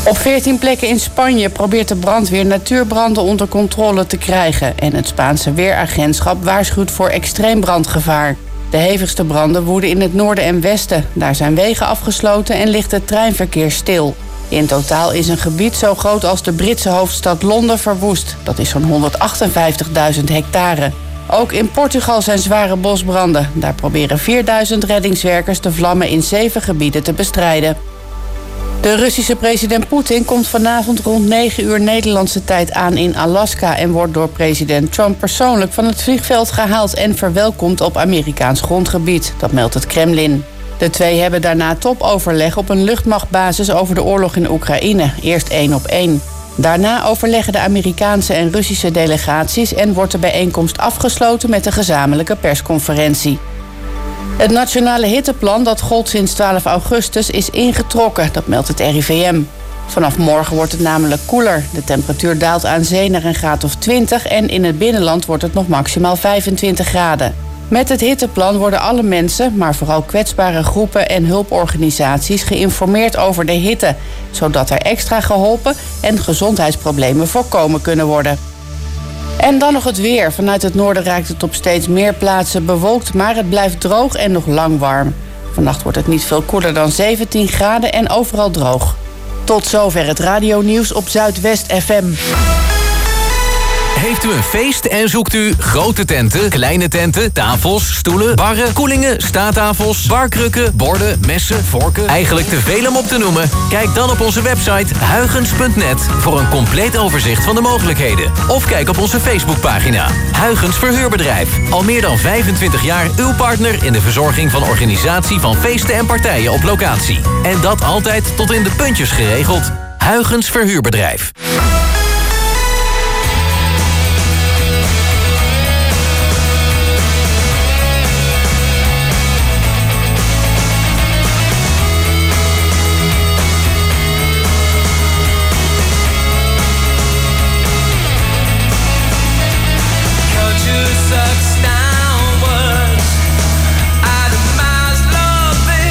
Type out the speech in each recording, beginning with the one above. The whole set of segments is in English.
Op 14 plekken in Spanje probeert de brandweer natuurbranden onder controle te krijgen. En het Spaanse weeragentschap waarschuwt voor extreem brandgevaar. De hevigste branden woeden in het noorden en westen. Daar zijn wegen afgesloten en ligt het treinverkeer stil. In totaal is een gebied zo groot als de Britse hoofdstad Londen verwoest. Dat is zo'n 158.000 hectare. Ook in Portugal zijn zware bosbranden. Daar proberen 4000 reddingswerkers de vlammen in 7 gebieden te bestrijden. De Russische president Poetin komt vanavond rond 9 uur Nederlandse tijd aan in Alaska en wordt door president Trump persoonlijk van het vliegveld gehaald en verwelkomd op Amerikaans grondgebied. Dat meldt het Kremlin. De twee hebben daarna topoverleg op een luchtmachtbasis over de oorlog in Oekraïne, eerst 1-op-1. Daarna overleggen de Amerikaanse en Russische delegaties en wordt de bijeenkomst afgesloten met een gezamenlijke persconferentie. Het nationale hitteplan dat gold sinds 12 augustus is ingetrokken, dat meldt het RIVM. Vanaf morgen wordt het namelijk koeler. De temperatuur daalt aan zee naar een graad of 20 en in het binnenland wordt het nog maximaal 25 graden. Met het hitteplan worden alle mensen, maar vooral kwetsbare groepen en hulporganisaties geïnformeerd over de hitte, zodat er extra geholpen en gezondheidsproblemen voorkomen kunnen worden. En dan nog het weer. Vanuit het noorden raakt het op steeds meer plaatsen bewolkt, maar het blijft droog en nog lang warm. Vannacht wordt het niet veel koeler dan 17 graden en overal droog. Tot zover het radionieuws op Zuidwest FM. Heeft u een feest en zoekt u grote tenten, kleine tenten, tafels, stoelen, barren, koelingen, staattafels, barkrukken, borden, messen, vorken? Eigenlijk te veel om op te noemen? Kijk dan op onze website huygens.net voor een compleet overzicht van de mogelijkheden. Of kijk op onze Facebookpagina. Huygens Verhuurbedrijf. Al meer dan 25 jaar uw partner in de verzorging van organisatie van feesten en partijen op locatie. En dat altijd tot in de puntjes geregeld. Huygens Verhuurbedrijf.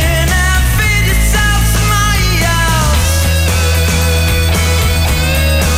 Loving and feed yourself somebody else.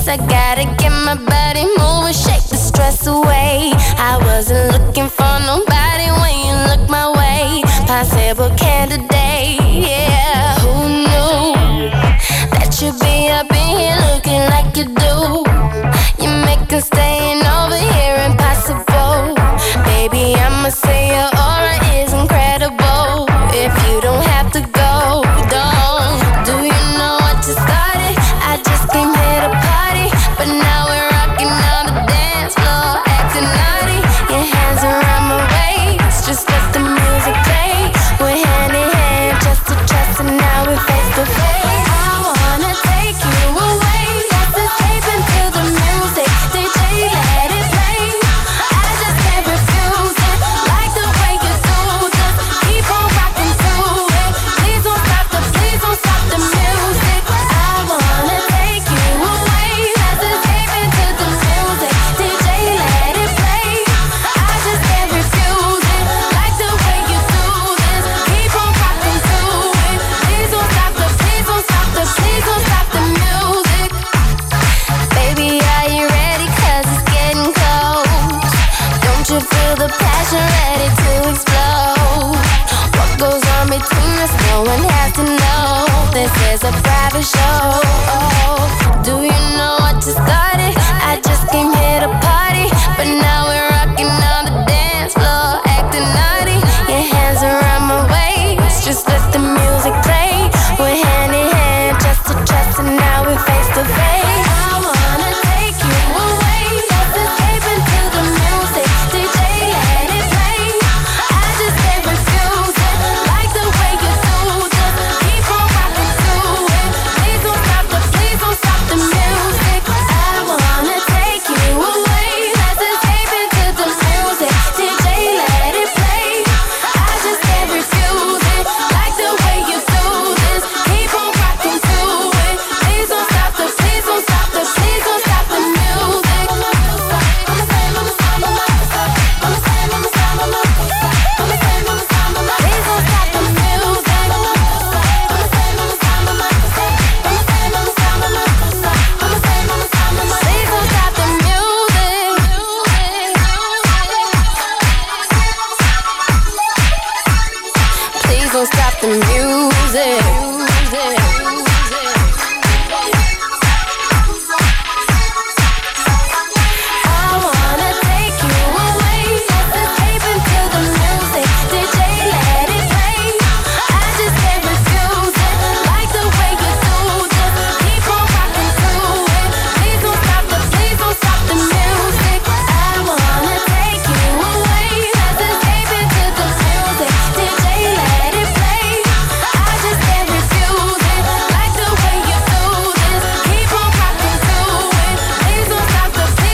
I gotta get my body moving, shake the stress away. I wasn't looking for nobody when you look my way. Possible candidate, yeah. Who knew that you'd be up in here looking like you do? You make us staying over here impossible. Baby, I'ma say your aura is incredible. If you don't have to go, don't. Do you know what you started? I just came here to party, but now we're rocking on the dance floor, acting naughty. Your hands around my waist, just let the music play. We're hand in hand, just to trust, and now we're face to face. I wanna take you away, let's escape into the music. DJ, let it play. I just can't refuse it, like the way you do. Just keep on rocking to it. Please don't stop the music. I wanna take you away, let's escape into the music. DJ, let it play. I just can't refuse it, like the way you do this. Keep on rocking to it. Please don't stop the music. Baby, are you ready? 'Cause it's getting close. Don't you feel the passion ready to explode? What goes on between us, no one has to know. This is a private show. Do you know what you started? I just came here to party, but now we're rocking on the dance floor, acting naughty. Your hands around my waist, just let the music play. We're hand in hand, just to trust, and now we're face to face. I wanna take you away, let's escape into the music. DJ, let it play. I just can't refuse it, like the way you do. Just keep on rocking to it. Please don't stop the music. I wanna take you away, let's escape into the music. DJ, let it play. I just can't refuse it, like the way you do this. Keep on rocking to it. Please don't stop the music. Please don't stop the music. I wanna take you away, let's escape into the music. DJ, let it play. I just can't refuse it, like the way you do. Just keep on rocking to it. Please don't stop the music. I wanna take you away, let's escape into the music. DJ, let it play. I just can't refuse it, like the way you do this. Keep on rocking to it. Please don't stop the music.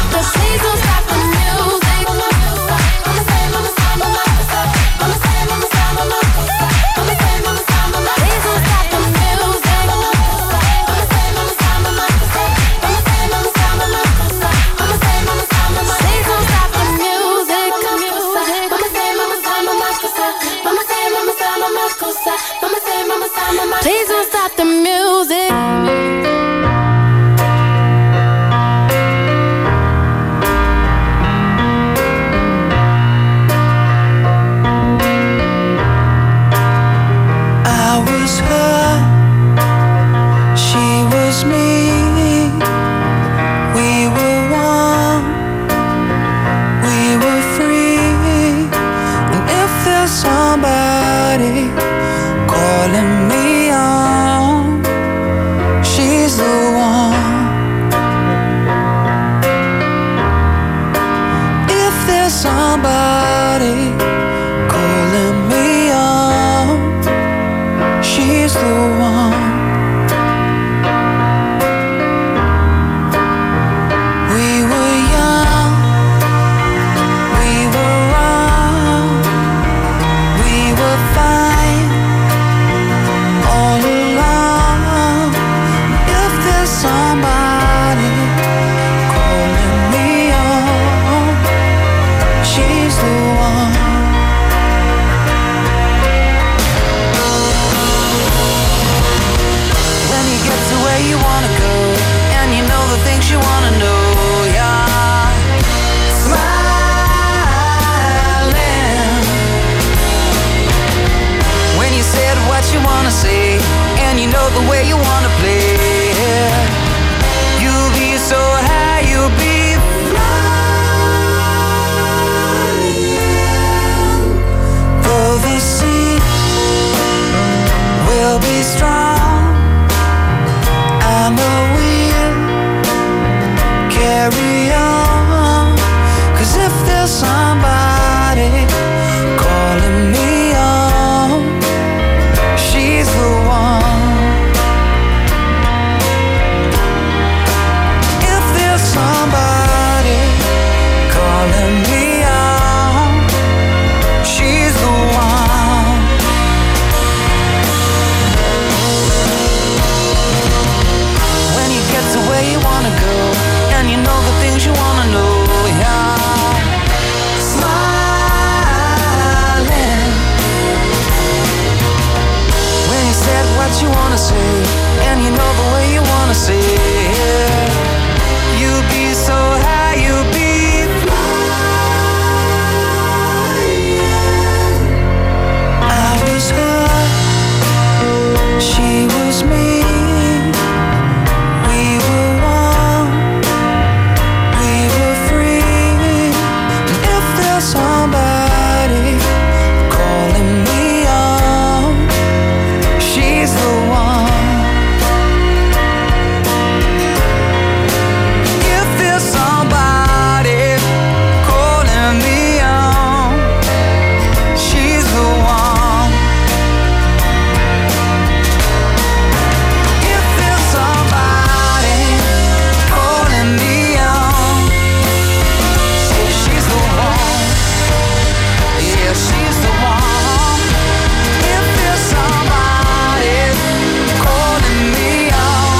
Please don't stop the music. I was her, she was me. We were one, we were free. And if there's somebody calling me on, she's the one. If there's somebody calling me on, she's the one. We were young, we were wrong, we were fine all along. If there's somebody calling me on, she's the one. When you get to where you wanna go, and you know the somebody calling me on. She's the one. You feel somebody calling me on. She's the one. You feel somebody calling me on. She's the one. Yeah, she's the one. You feel somebody calling me on.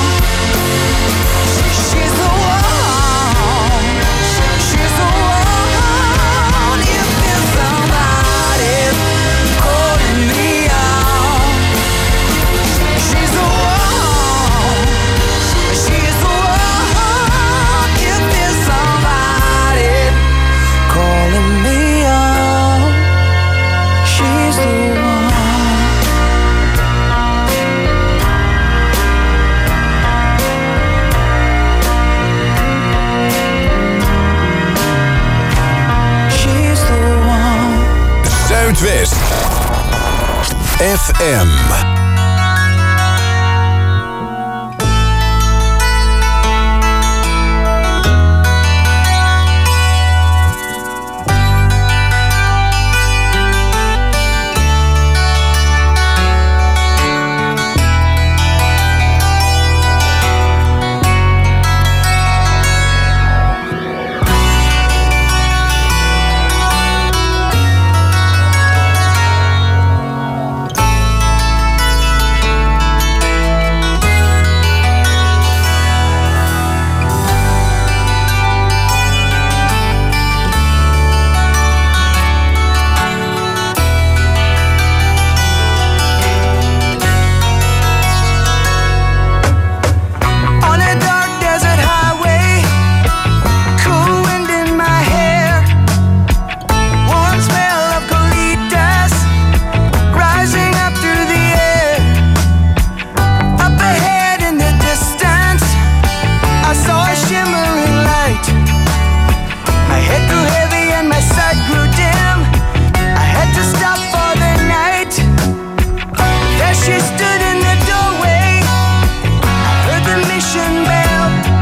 She's the one. She's the one. You feel somebody calling me on. She's the one. She's the one. You feel somebody calling me on. She's the one. She's the one. Zuidwest FM. On a dark desert highway, cool wind in my hair, warm smell of colitas rising up through the air. Up ahead in the distance, I saw a shimmering light. My head grew heavy and my sight grew dim. I had to stop for the night. There she stood in the doorway. I heard the mission bell.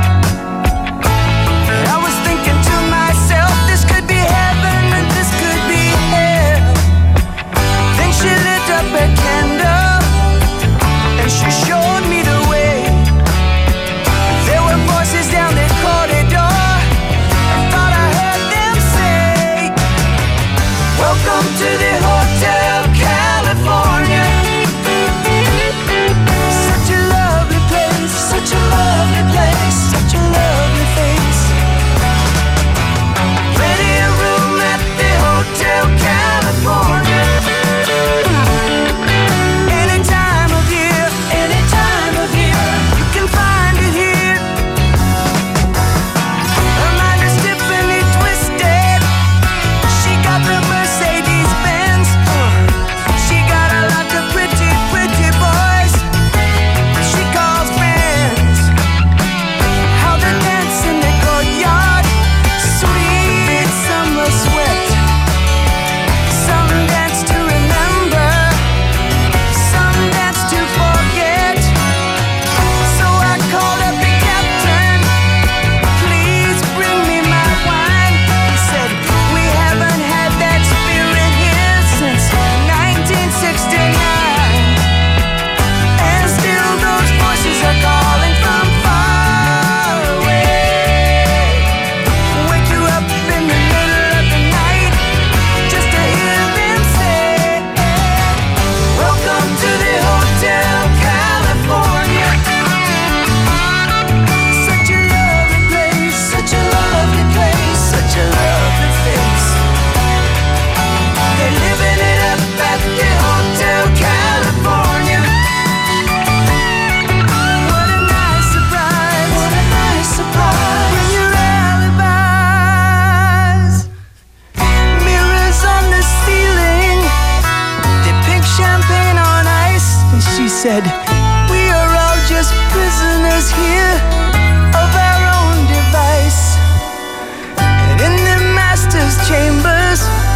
And I was thinking to myself, this could be heaven and this could be hell. Then she lit up a candle and she showed me the way. There were voices down the corridor. I thought I heard them say, welcome to the Hotel California. Such a lovely place, such a lovely place, such a lovely face. Ready a room at the Hotel California. Any time of year, you can find it here. Her mind is Tiffany twisted. She got the Mercedes Benz. She got a lot of pretty, pretty boys she calls friends. How they dance in the courtyard, sweet summer sweat. Some dance to remember, some dance to forget. So I called up the captain, please bring me my wine. He said, we haven't had that spirit here since 1969. And still those voices are calling from far away. Wake you up in the middle of the night just to hear them say, welcome to the Hotel California. Such a lovely place, such a lovely place, such a lovely face. They're living it up at the Hotel California. What a nice surprise, what a nice surprise. Bring your alibis. Mirrors on the ceiling, the pink champagne on ice. And she said, we are all just prisoners here of our own device. And in the master's chambers,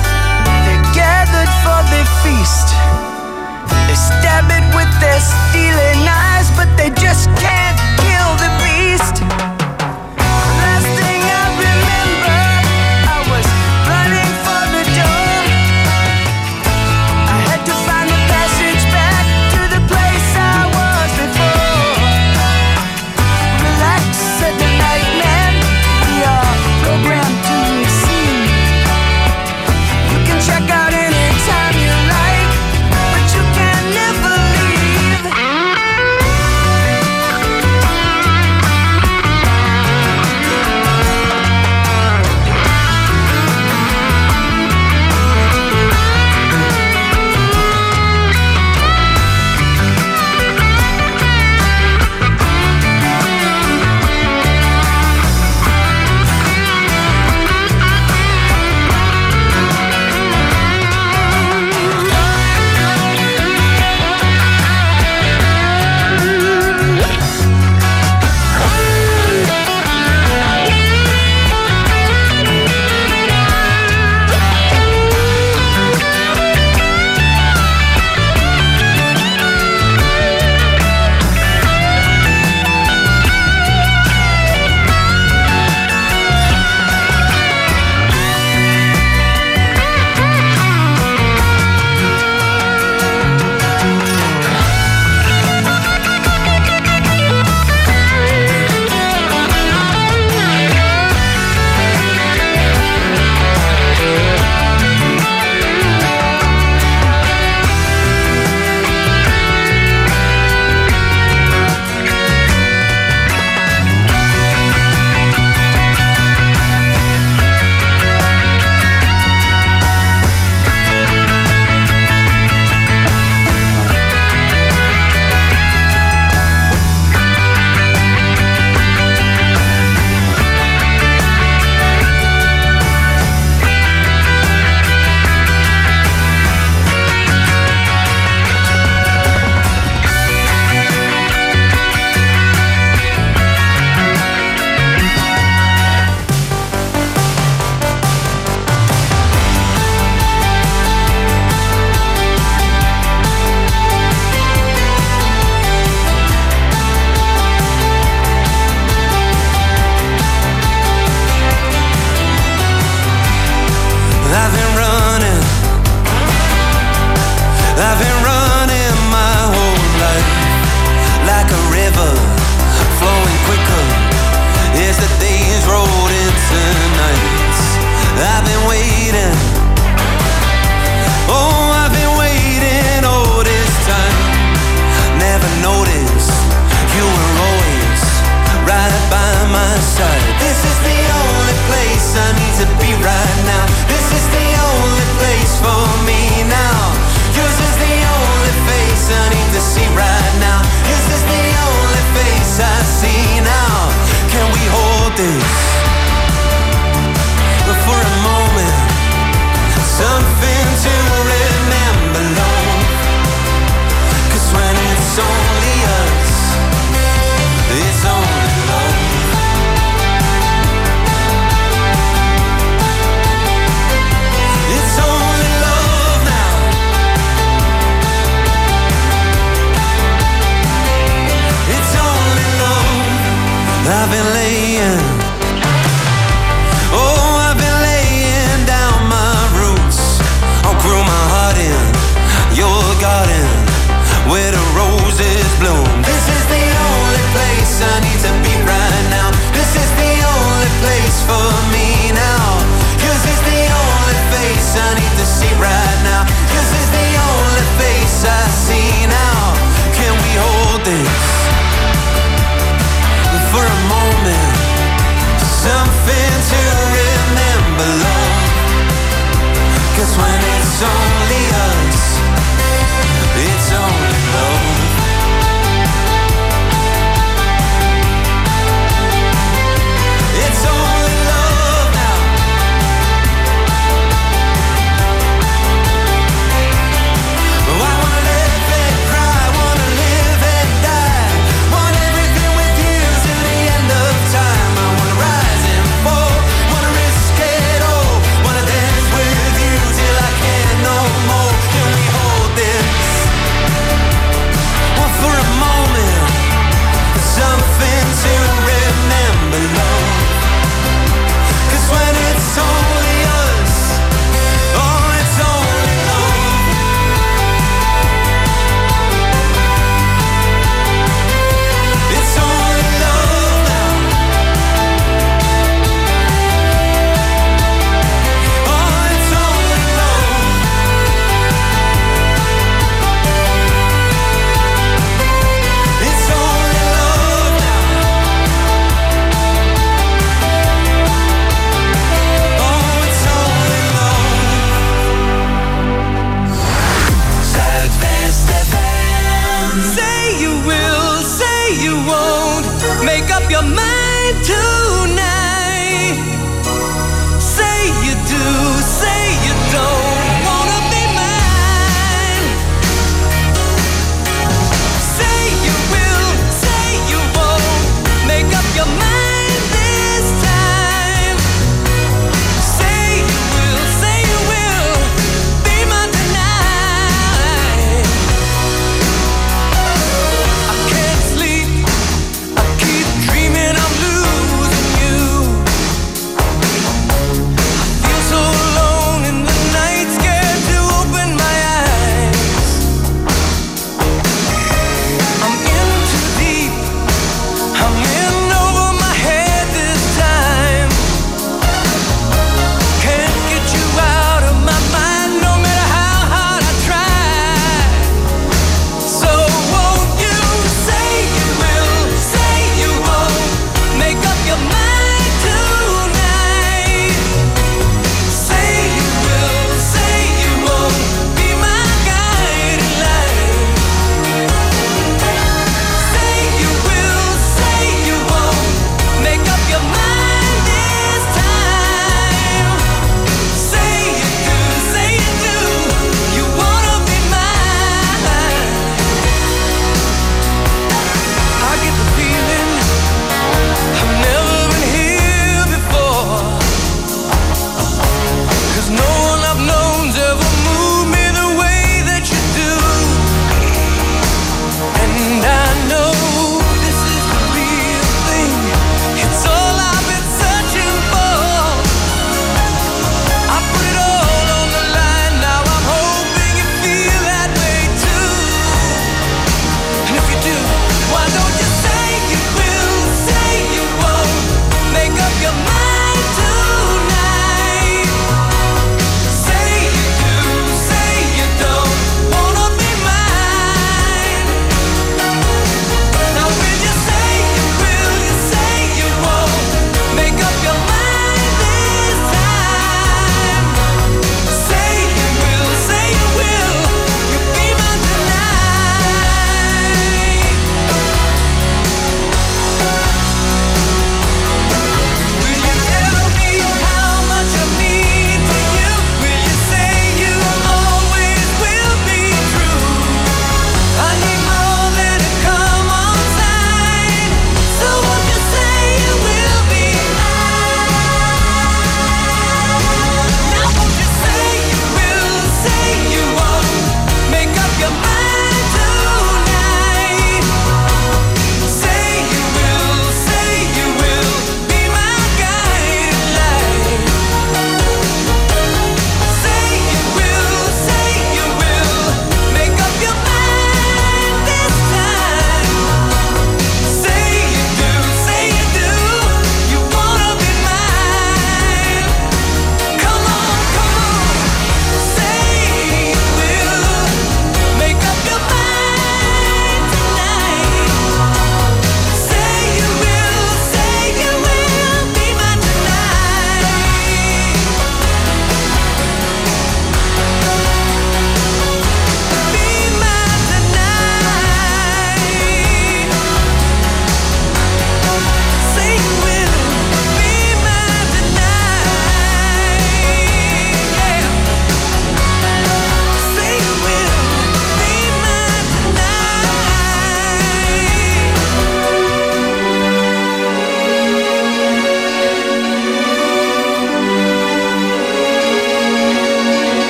It's only us. It's only love. It's only love now. I wanna live and cry, wanna live and die, want everything with you till the end of time. I wanna rise and fall, wanna risk it all, wanna dance with you till I can't no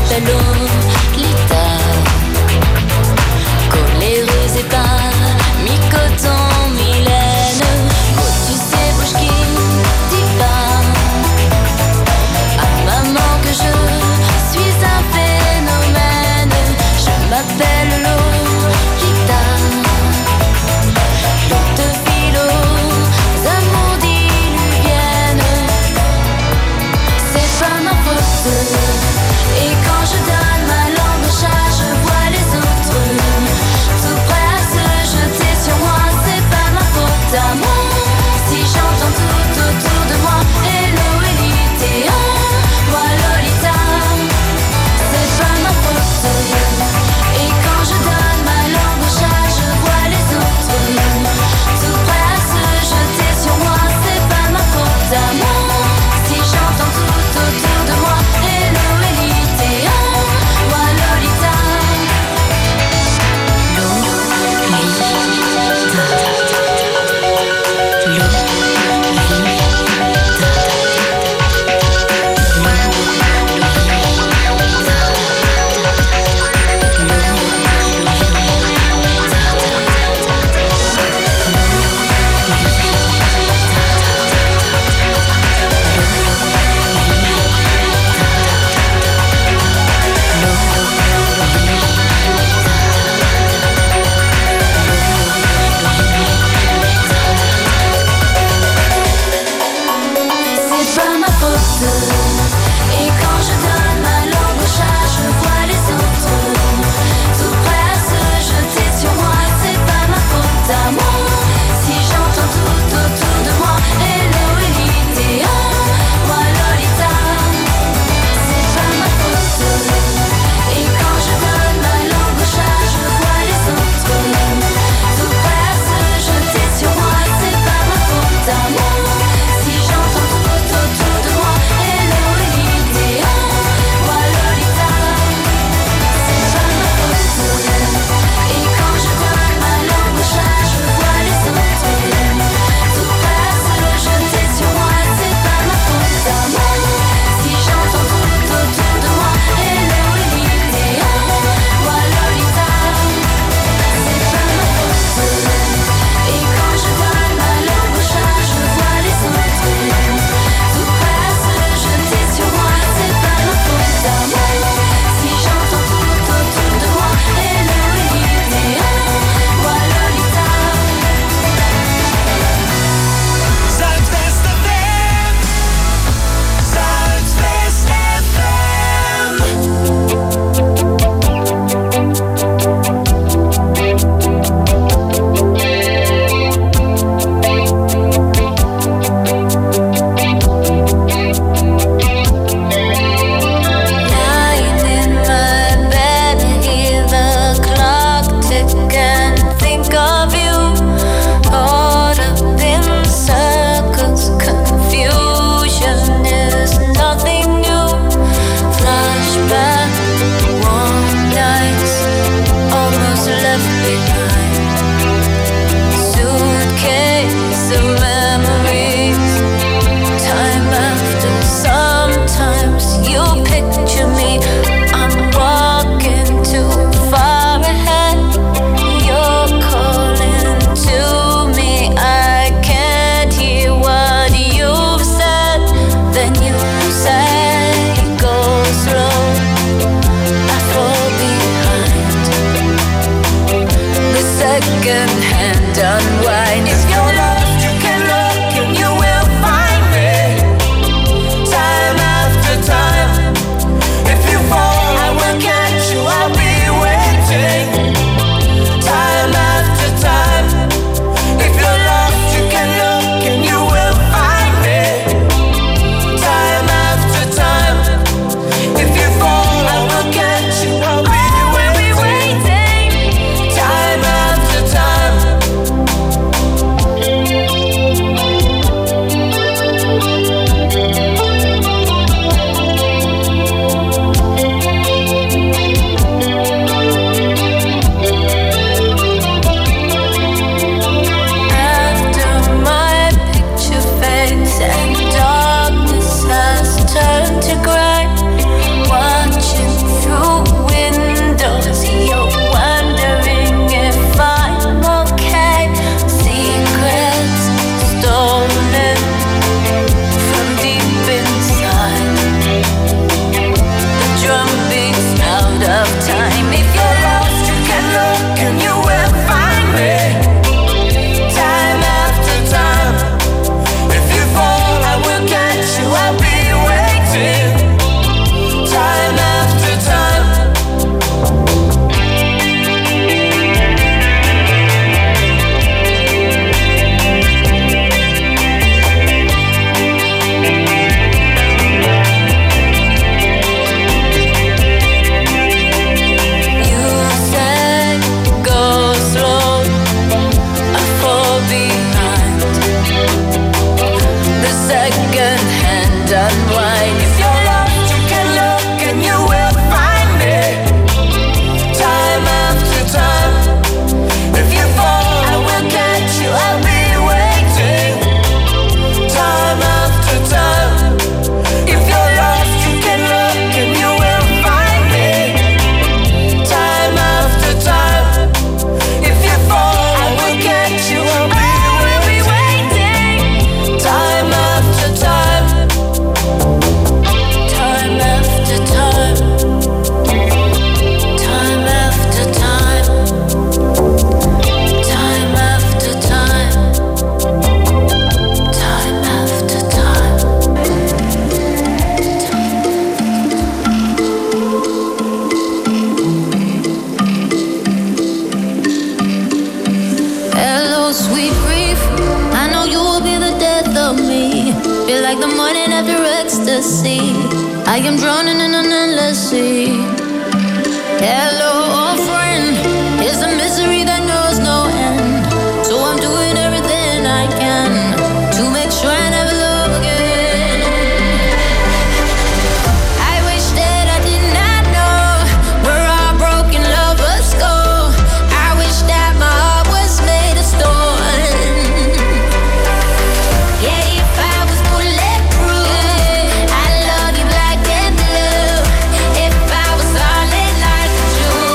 m'appelle Lolita. Coléreuse et pas mi-coton, mi-laine. Oh, tu sais, bouge qui dit pas à maman que je suis un phénomène. Je m'appelle Lolita. L'eau de philo, amours diluviennes. C'est pas ma faute. Et quand je donne ma langue au chat, je vois les autres tout prêts à se jeter sur moi. C'est end of time. If you're lost, you can look and you will find me. Time after time. If you fall, I will catch you. I'll be waiting. Time after time. Unwind. If you're lost, you can look and you will find me. Time after time. If you fall, I will catch you. I'll be waiting. Time after time. If you're lost, you can look and you will find me. Time after time. If you fall, I will catch you. I'll be waiting. Time after time. Time after time. Time after time. Time after time. Time after time. Hello, sweet grief. I know you will be the death of me. Feel like the morning after ecstasy. I am drowning in an endless sea. Hello, old friend. It's a misery that knows no end. So I'm doing everything I can to make sure I never love again. I wish that I did not know where our broken lovers go. I wish that my heart was made of stone. Yeah, if I was bulletproof, I love you black and blue. If I was solid like a Jew,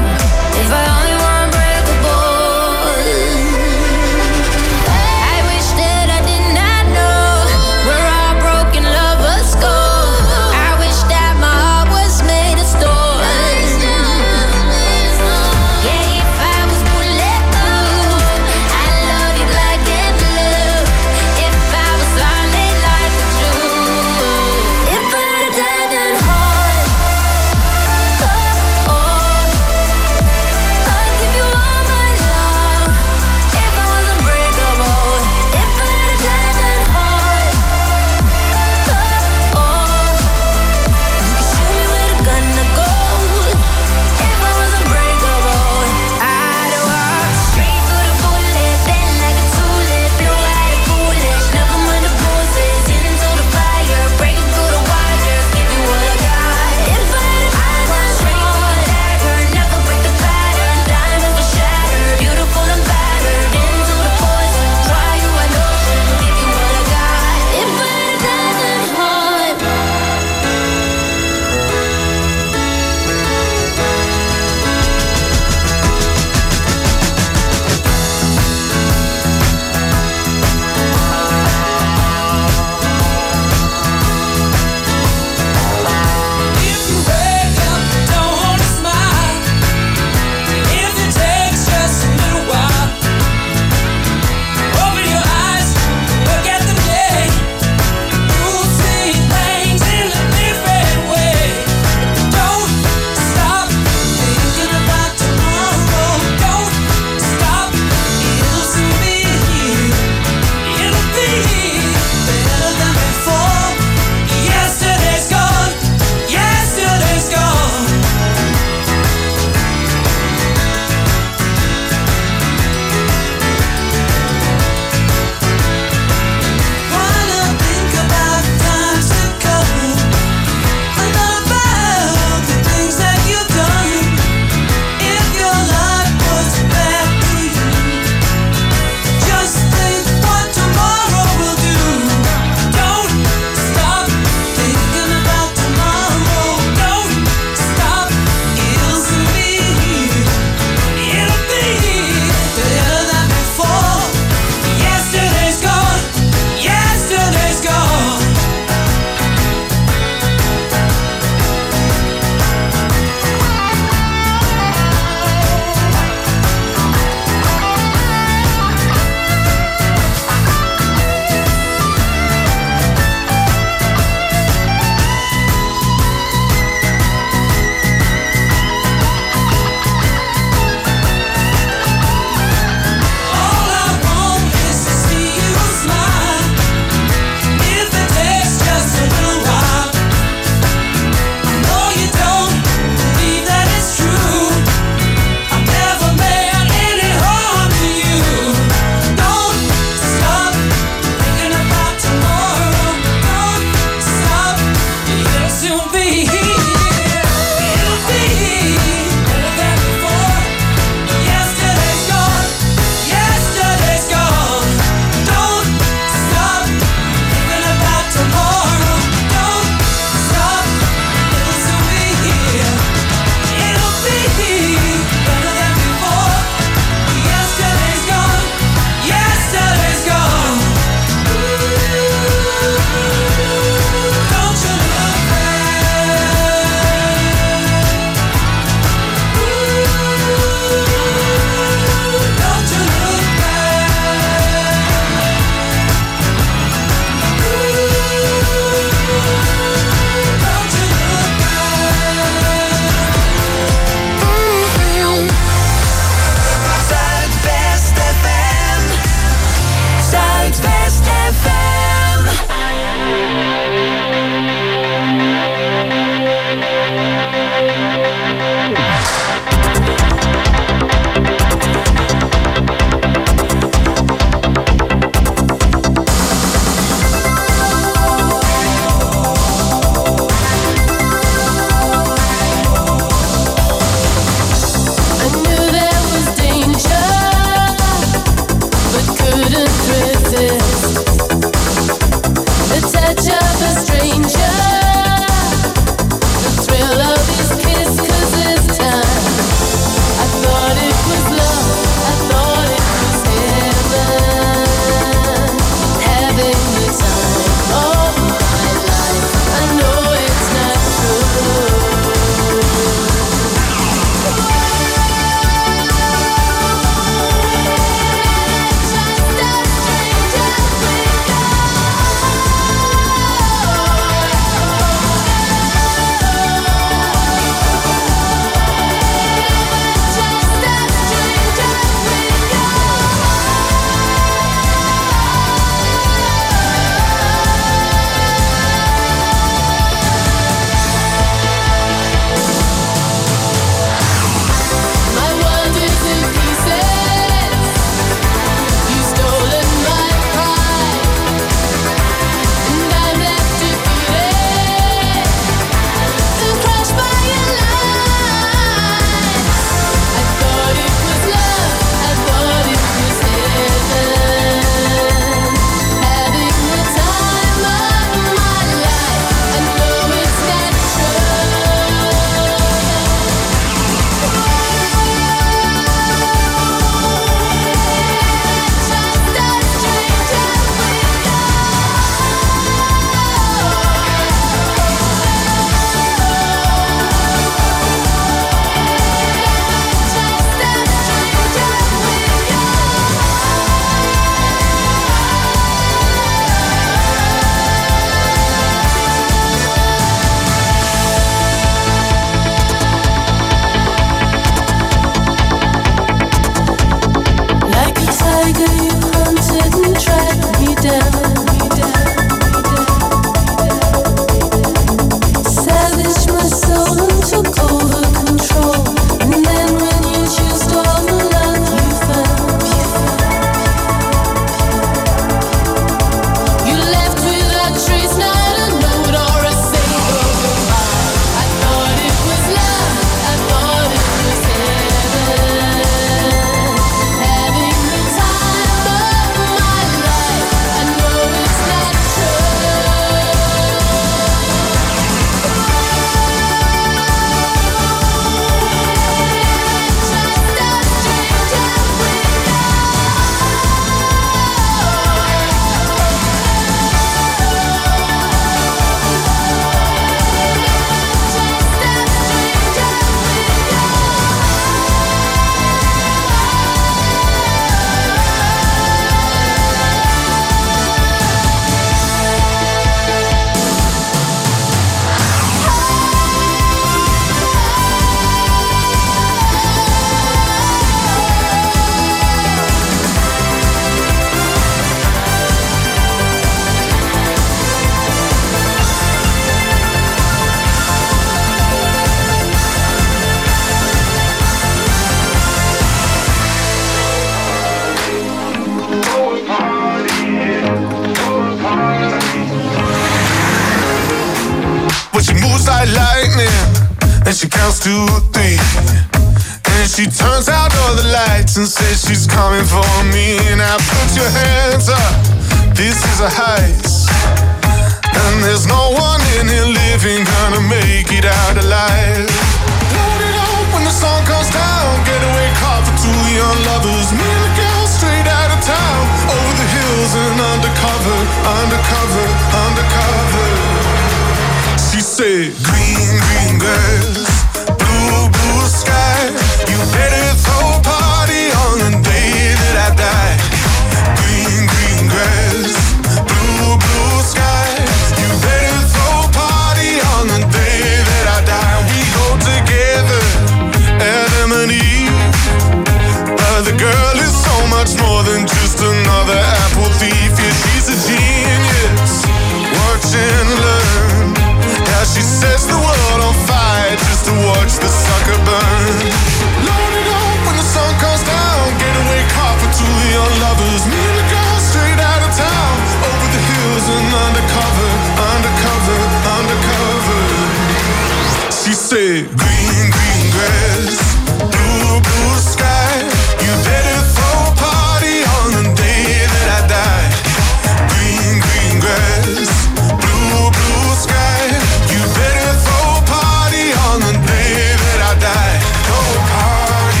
she counts to 3. And she turns out all the lights and says she's coming for me. Now put your hands up, this is a heist. And there's no one in here living gonna make it out alive. Load it up when the sun comes down. Getaway car for 2 young lovers. Me and the girl straight out of town. Over the hills and undercover, undercover, undercover. She said, green, green grass, blue, blue sky. You better throw a party on the day that I die. Green, green grass, blue, blue sky. You better throw a party on the day that I die. We go together, Adam and Eve. But the girl is so much more than just another apple thief. Yeah, she's a genius. Watch and learn. Yeah, she sets the world on fire just to watch the sucker burn. Load it up when the sun comes down. Getaway car for 2 young lovers. Me and the girl straight out of town. Over the hills and undercover, undercover, undercover. She said, green, green grass, blue, blue sky. You better throw a party on the day that I die. Green, green grass, blue, blue sky. You better throw a party on the day that I die. Throw a party,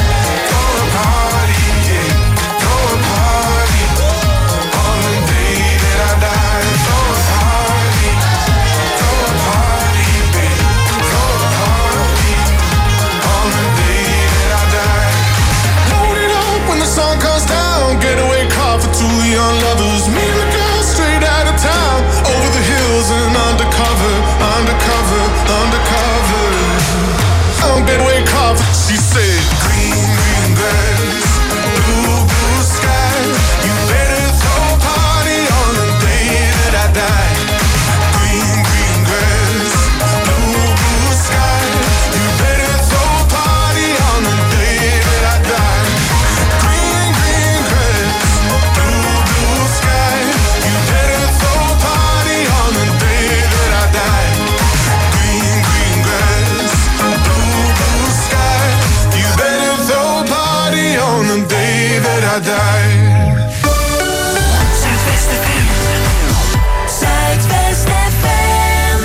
yeah. Throw a party on the day that I die. Throw a party, babe. Throw a party on the day that I die. Load it up when the sun comes down. Getaway car for 2 young lovers. Me and the girl straight out of town. Over the hills and undercover, undercover, undercover. Getaway car for, she said, green, green grass, blue, blue sky. You better throw a party on the day that I die. Green, green grass, blue, blue sky. You better throw a party on the day that I die. Green, green grass, blue, blue sky. You better throw a party on the day that I die. Green, green grass, blue, blue sky. You better throw a party on the day that I die. Zuidwest FM. Zuidwest FM.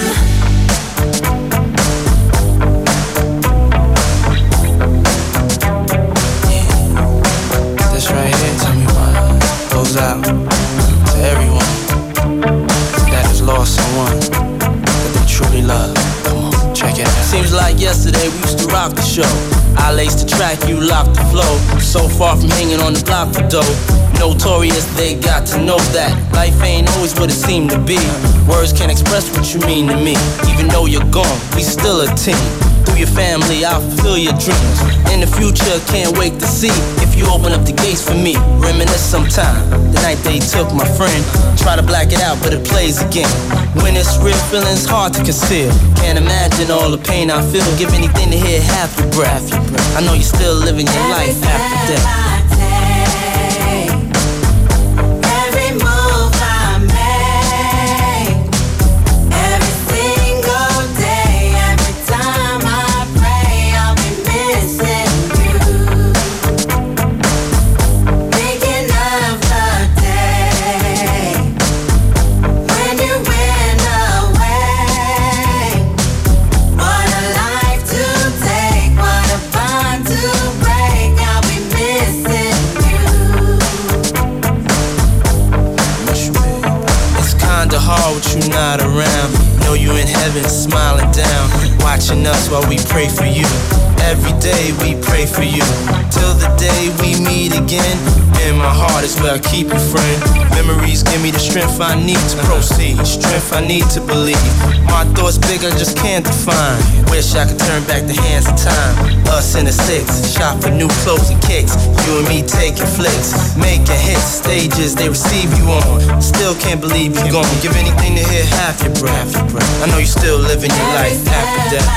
This right here, tell me why, goes out to everyone that has lost someone that they truly love. Come on, check it out. Seems like yesterday we used to rock the show. I laced the track, you locked the flow. So far from hanging on the block for dough. Notorious, they got to know that life ain't always what it seemed to be. Words can't express what you mean to me. Even though you're gone, we still a team. Through your family, I'll fulfill your dreams. In the future, can't wait to see if you open up the gates for me. Reminisce sometime, the night they took my friend. Try to black it out, but it plays again. When it's real, feeling's hard to conceal. Can't imagine all the pain I feel. Give anything to hear half your breath. I know you're still living your life after death. Every move I make, every single day, every time I pray, I'll be missing you. Thinking of the day when you went away. What a life to take, what a bond to break. I'll be missing you. It's kinda hard with you not around. Know you in heaven smiling down, watching us while we pray for you. Every day we pray for you, till the day we meet again. In my heart is where I keep you, friend. Memories give me the strength I need to proceed, strength I need to believe. My thoughts big, I just can't define. Wish I could turn back the hands of time. Us in the six, shop for new clothes and kicks. You and me taking flicks, making hits, stages they receive you on. Still can't believe you're gone. Give anything to hear half your breath. I know you're still living your life after death.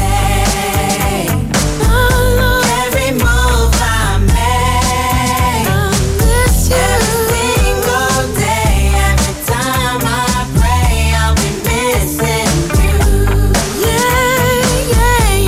Every move I make, every single day, every time I pray, I'll be missing you. Yeah, yeah,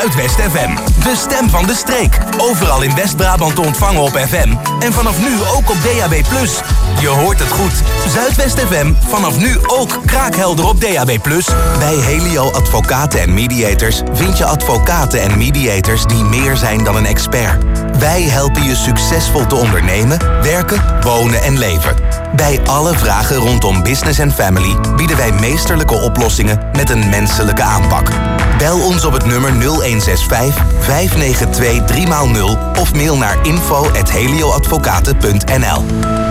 Zuidwest FM. De stem van de streek. Overal in West-Brabant te ontvangen op FM. En vanaf nu ook op DAB+. Je hoort het goed. Zuidwest FM, vanaf nu ook kraakhelder op DAB+. Bij Helio Advocaten en Mediators vind je advocaten en mediators die meer zijn dan een expert. Wij helpen je succesvol te ondernemen, werken, wonen en leven. Bij alle vragen rondom business en family bieden wij meesterlijke oplossingen met een menselijke aanpak. Bel ons op het nummer 0165 592 3x0 of mail naar info@helioadvocaten.nl.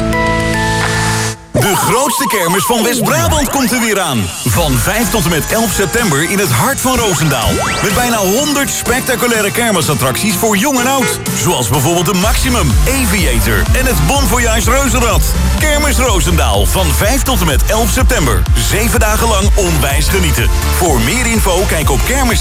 De grootste kermis van West-Brabant komt er weer aan. Van 5 tot en met 11 september in het hart van Roosendaal. Met bijna 100 spectaculaire kermisattracties voor jong en oud. Zoals bijvoorbeeld de Maximum, Aviator en het Bon Voyage Reuzenrad. Kermis Roosendaal van 5 tot en met 11 september. 7 dagen lang onwijs genieten. Voor meer info kijk op kermis